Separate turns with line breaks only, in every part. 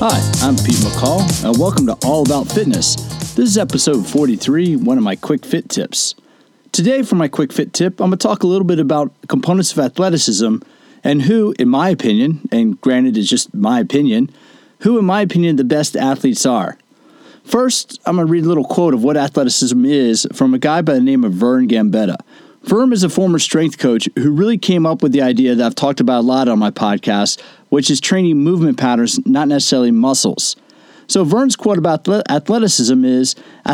Hi, I'm Pete McCall, and welcome to All About Fitness. This is episode 43, one of my quick fit tips. Today, for my quick fit tip, I'm going to talk a little bit about components of athleticism and who, in my opinion, and granted it's just my opinion, who, in my opinion, the best athletes are. First, I'm going to read a little quote of what athleticism is from a guy by the name of Vern Gambetta. Vern is a former strength coach who really came up with the idea that I've talked about a lot on my podcast, which is training movement patterns, not necessarily muscles. So Vern's quote about athleticism is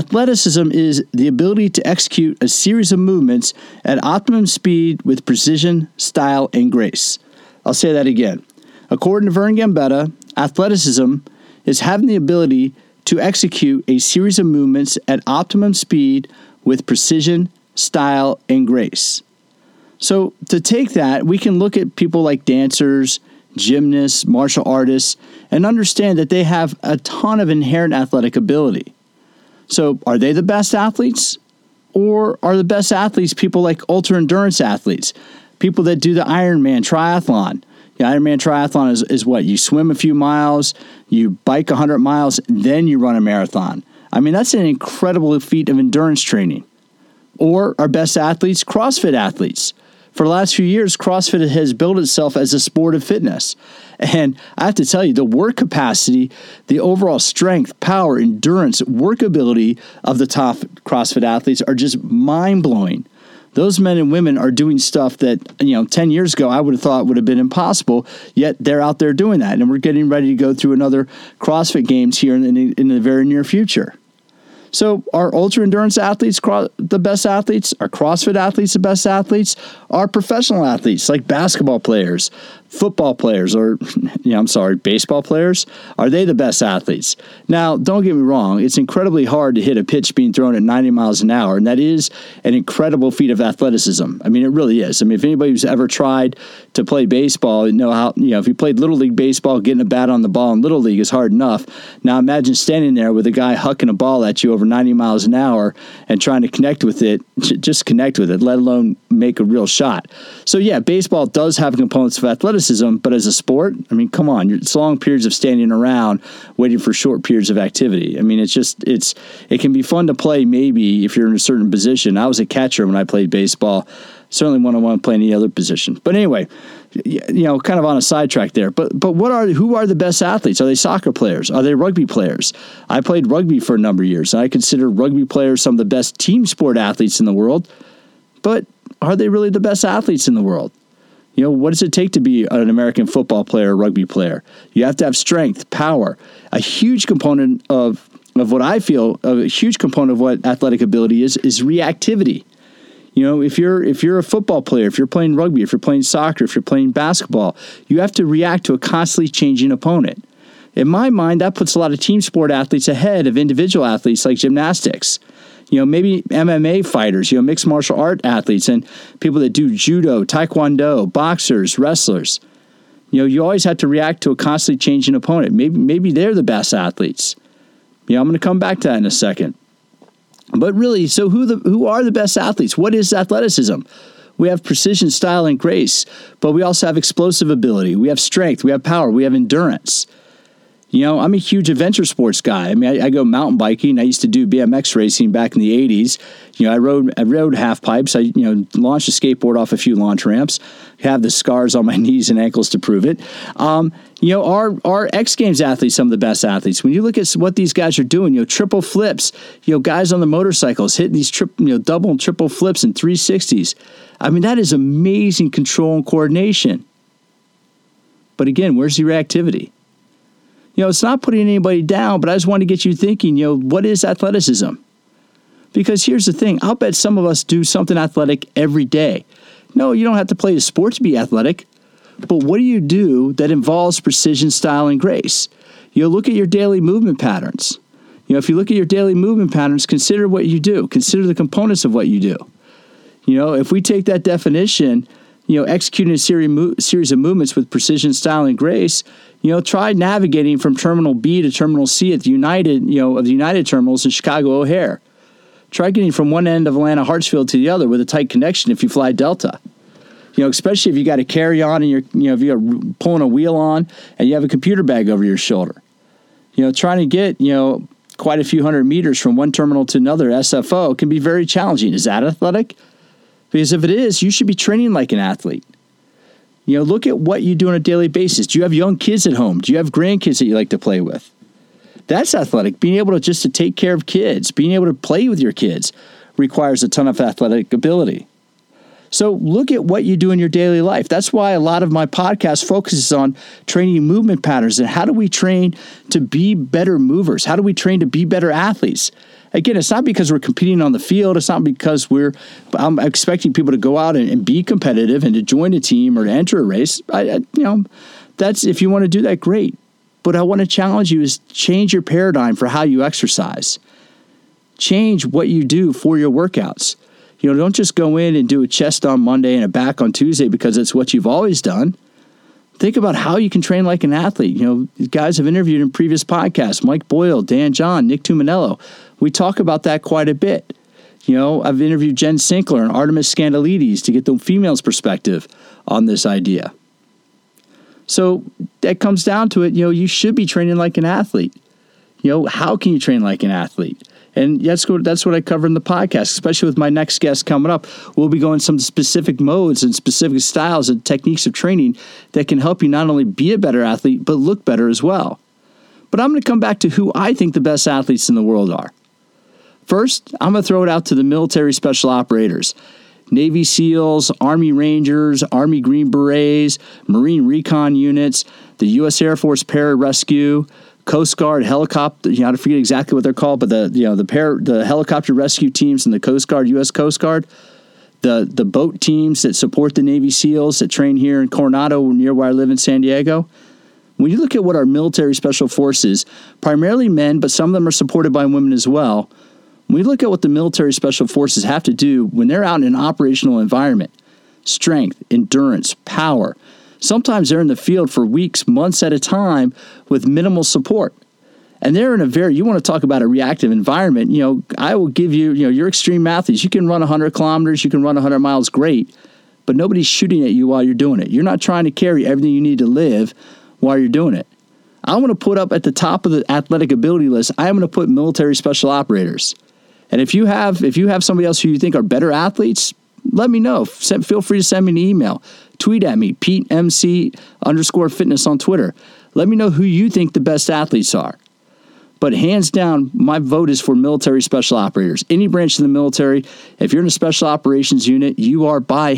the ability to execute a series of movements at optimum speed with precision, style, and grace. I'll say that again. According to Vern Gambetta, athleticism is having the ability to execute a series of movements at optimum speed with precision, style, and grace. So to take that, we can look at people like dancers, gymnasts, martial artists, and understand that they have a ton of inherent athletic ability. So are they the best athletes? Or are the best athletes people like ultra-endurance athletes, people that do the Ironman triathlon? The Ironman triathlon is what? You swim a few miles, you bike 100 miles, then you run a marathon. I mean, that's an incredible feat of endurance training. Or our best athletes, CrossFit athletes. For the last few years, CrossFit has built itself as a sport of fitness. And I have to tell you, the work capacity, the overall strength, power, endurance, workability of the top CrossFit athletes are just mind-blowing. Those men and women are doing stuff that, 10 years ago I would have thought would have been impossible, yet they're out there doing that. And we're getting ready to go through another CrossFit Games here in the very near future. So are ultra-endurance athletes the best athletes? Are CrossFit athletes the best athletes? Are professional athletes like basketball players, football players, or, baseball players? Are they the best athletes? Now, don't get me wrong. It's incredibly hard to hit a pitch being thrown at 90 miles an hour, and that is an incredible feat of athleticism. I mean, it really is. I mean, if anybody who's ever tried to play baseball, if you played Little League baseball, getting a bat on the ball in Little League is hard enough. Now, imagine standing there with a guy hucking a ball at you over 90 miles an hour and trying to connect with it, just connect with it, let alone make a real shot. So yeah, baseball does have components of athleticism, but as a sport, I mean, come on, it's long periods of standing around waiting for short periods of activity. I mean, it can be fun to play maybe if you're in a certain position. I was a catcher when I played baseball. Certainly wouldn't want to play any other position. But anyway, kind of on a sidetrack there. But who are the best athletes? Are they soccer players? Are they rugby players? I played rugby for a number of years, and I consider rugby players some of the best team sport athletes in the world. But are they really the best athletes in the world? What does it take to be an American football player or rugby player? You have to have strength, power. A huge component of what I feel, a huge component of what athletic ability is reactivity. If you're a football player, if you're playing rugby, if you're playing soccer, if you're playing basketball, you have to react to a constantly changing opponent. In my mind, that puts a lot of team sport athletes ahead of individual athletes like gymnastics. Maybe MMA fighters, mixed martial art athletes and people that do judo, taekwondo, boxers, wrestlers. You always have to react to a constantly changing opponent. Maybe they're the best athletes. I'm going to come back to that in a second. But really, so who are the best athletes? What is athleticism? We have precision, style, and grace, but we also have explosive ability. We have strength. We have power. We have endurance. I'm a huge adventure sports guy. I mean, I go mountain biking. I used to do BMX racing back in the 80s. I rode half pipes. I launched a skateboard off a few launch ramps. Have the scars on my knees and ankles to prove it. Are X Games athletes some of the best athletes? When you look at what these guys are doing, triple flips, guys on the motorcycles hitting these double and triple flips and 360s. I mean, that is amazing control and coordination. But again, where's the reactivity? It's not putting anybody down, but I just want to get you thinking, what is athleticism? Because here's the thing. I'll bet some of us do something athletic every day. No, you don't have to play a sport to be athletic. But what do you do that involves precision, style, and grace? Look at your daily movement patterns. If you look at your daily movement patterns, consider what you do. Consider the components of what you do. If we take that definition, executing a series of movements with precision, style, and grace, try navigating from Terminal B to Terminal C at the United terminals in Chicago O'Hare. Try getting from one end of Atlanta Hartsfield to the other with a tight connection if you fly Delta. Especially if you got a carry-on and if you're pulling a wheel on and you have a computer bag over your shoulder. Trying to get, quite a few hundred meters from one terminal to another, SFO, can be very challenging. Is that athletic? Because if it is, you should be training like an athlete. Look at what you do on a daily basis. Do you have young kids at home? Do you have grandkids that you like to play with? That's athletic. Being able to take care of kids, being able to play with your kids requires a ton of athletic ability. So look at what you do in your daily life. That's why a lot of my podcast focuses on training movement patterns and how do we train to be better movers? How do we train to be better athletes? Again, it's not because we're competing on the field. It's not because I'm expecting people to go out and be competitive and to join a team or to enter a race. That's, if you want to do that, great. But I want to challenge you is change your paradigm for how you exercise. Change what you do for your workouts. Don't just go in and do a chest on Monday and a back on Tuesday because it's what you've always done. Think about how you can train like an athlete. Guys I've interviewed in previous podcasts, Mike Boyle, Dan John, Nick Tuminello. We talk about that quite a bit. I've interviewed Jen Sinkler and Artemis Scandalides to get the female's perspective on this idea. So that comes down to it. You should be training like an athlete. How can you train like an athlete? And that's what I cover in the podcast, especially with my next guest coming up. We'll be going some specific modes and specific styles and techniques of training that can help you not only be a better athlete, but look better as well. But I'm going to come back to who I think the best athletes in the world are. First, I'm going to throw it out to the military special operators. Navy SEALs, Army Rangers, Army Green Berets, Marine Recon units, the U.S. Air Force Pararescue, Coast Guard helicopter, I forget exactly what they're called, but the helicopter rescue teams in the Coast Guard, U.S. Coast Guard, the boat teams that support the Navy SEALs that train here in Coronado, near where I live in San Diego. When you look at what our military special forces, primarily men, but some of them are supported by women as well. When we look at what the military special forces have to do when they're out in an operational environment, strength, endurance, power. Sometimes they're in the field for weeks, months at a time with minimal support. And they're in you want to talk about a reactive environment. I will give you, you're extreme athletes. You can run 100 kilometers, you can run 100 miles, great. But nobody's shooting at you while you're doing it. You're not trying to carry everything you need to live while you're doing it. I want to put up at the top of the athletic ability list, I'm going to put military special operators. And if you have somebody else who you think are better athletes, let me know. Feel free to send me an email. Tweet at me, PeteMC_fitness on Twitter. Let me know who you think the best athletes are. But hands down, my vote is for military special operators. Any branch of the military, if you're in a special operations unit, you are by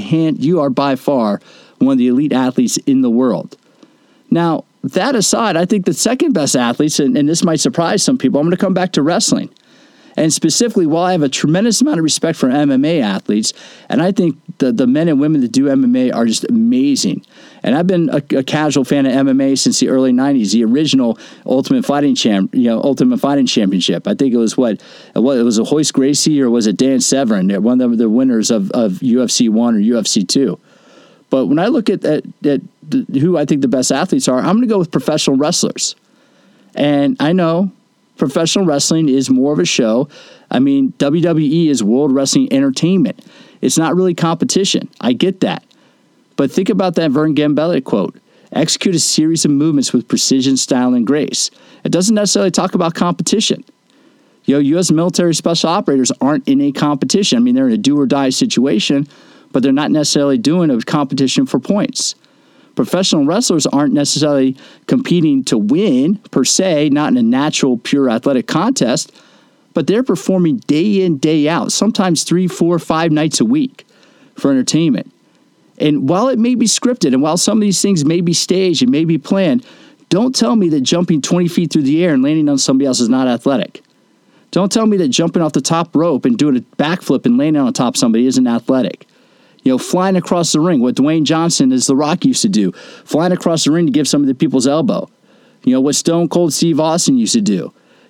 far one of the elite athletes in the world. Now, that aside, I think the second best athletes, and this might surprise some people, I'm going to come back to wrestling. And specifically, while I have a tremendous amount of respect for MMA athletes, and I think the men and women that do MMA are just amazing. And I've been a casual fan of MMA since the early 90s, the original Ultimate Fighting Championship. I think it was it was a Hoist Gracie or was it Dan Severn? One of the winners of UFC 1 or UFC 2. But when I look at who I think the best athletes are, I'm going to go with professional wrestlers. And I know professional wrestling is more of a show. I mean, WWE is World Wrestling Entertainment. It's not really competition. I get that. But think about that Vern Gambetta quote. Execute a series of movements with precision, style, and grace. It doesn't necessarily talk about competition. U.S. military special operators aren't in a competition. I mean, they're in a do-or-die situation, but they're not necessarily doing a competition for points. Professional wrestlers aren't necessarily competing to win, per se, not in a natural, pure athletic contest, but they're performing day in, day out, sometimes 3, 4, 5 nights a week for entertainment. And while it may be scripted, and while some of these things may be staged and may be planned, don't tell me that jumping 20 feet through the air and landing on somebody else is not athletic. Don't tell me that jumping off the top rope and doing a backflip and landing on top of somebody isn't athletic. Flying across the ring, what Dwayne Johnson as The Rock used to do, flying across the ring to give some of the people's elbow. What Stone Cold Steve Austin used to do.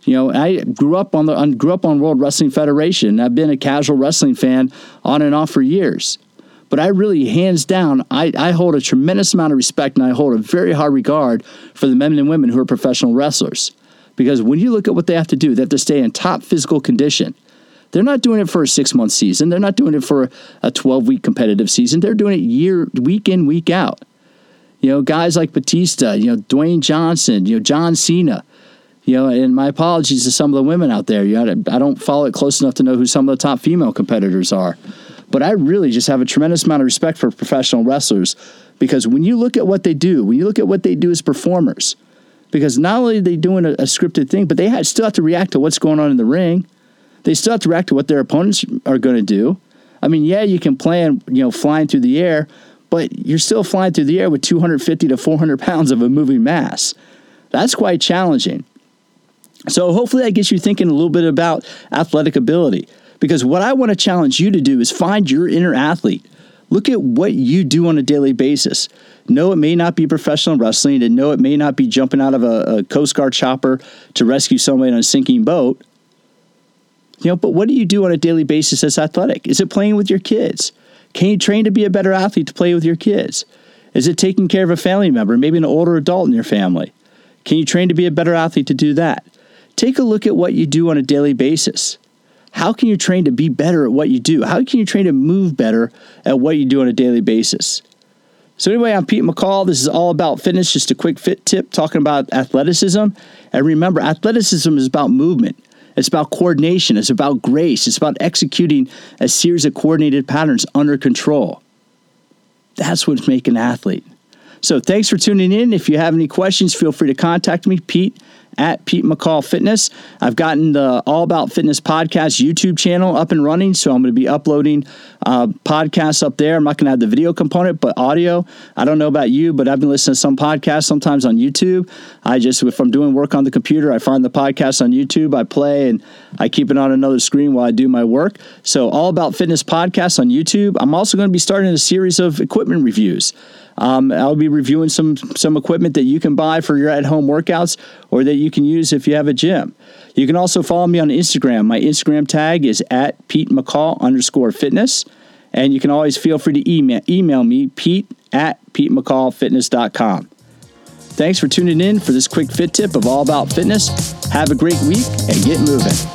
I grew up on World Wrestling Federation. I've been a casual wrestling fan on and off for years. But I really, hands down, I hold a tremendous amount of respect and I hold a very high regard for the men and women who are professional wrestlers. Because when you look at what they have to do, they have to stay in top physical condition. They're not doing it for a 6-month season. They're not doing it for a 12-week competitive season. They're doing it week in, week out. Guys like Batista, Dwayne Johnson, John Cena. And my apologies to some of the women out there. I don't follow it close enough to know who some of the top female competitors are. But I really just have a tremendous amount of respect for professional wrestlers, because when you look at what they do, as performers, because not only are they doing a scripted thing, but they still have to react to what's going on in the ring. They still have to react to what their opponents are going to do. I mean, yeah, you can plan, flying through the air, but you're still flying through the air with 250 to 400 pounds of a moving mass. That's quite challenging. So hopefully that gets you thinking a little bit about athletic ability, because what I want to challenge you to do is find your inner athlete. Look at what you do on a daily basis. No, it may not be professional wrestling, and no, it may not be jumping out of a Coast Guard chopper to rescue somebody on a sinking boat. But what do you do on a daily basis that's athletic? Is it playing with your kids? Can you train to be a better athlete to play with your kids? Is it taking care of a family member, maybe an older adult in your family? Can you train to be a better athlete to do that? Take a look at what you do on a daily basis. How can you train to be better at what you do? How can you train to move better at what you do on a daily basis? So anyway, I'm Pete McCall. This is All About Fitness, just a quick fit tip talking about athleticism. And remember, athleticism is about movement. It's about coordination. It's about grace. It's about executing a series of coordinated patterns under control. That's what's making an athlete. So thanks for tuning in. If you have any questions, feel free to contact me, Pete at Pete McCall Fitness. I've gotten the All About Fitness podcast YouTube channel up and running, so I'm going to be uploading podcasts up there. I'm not going to have the video component, but audio. I don't know about you, but I've been listening to some podcasts sometimes on YouTube. If I'm doing work on the computer, I find the podcast on YouTube, I play, and I keep it on another screen while I do my work. So All About Fitness podcast on YouTube. I'm also going to be starting a series of equipment reviews. I'll be reviewing some equipment that you can buy for your at-home workouts, or that you can use if you have a gym. You can also follow me on Instagram. My Instagram tag is at PeteMcCall_fitness. And you can always feel free to email me, Pete at PeteMcCallFitness.com. Thanks for tuning in for this quick fit tip of All About Fitness. Have a great week and get moving.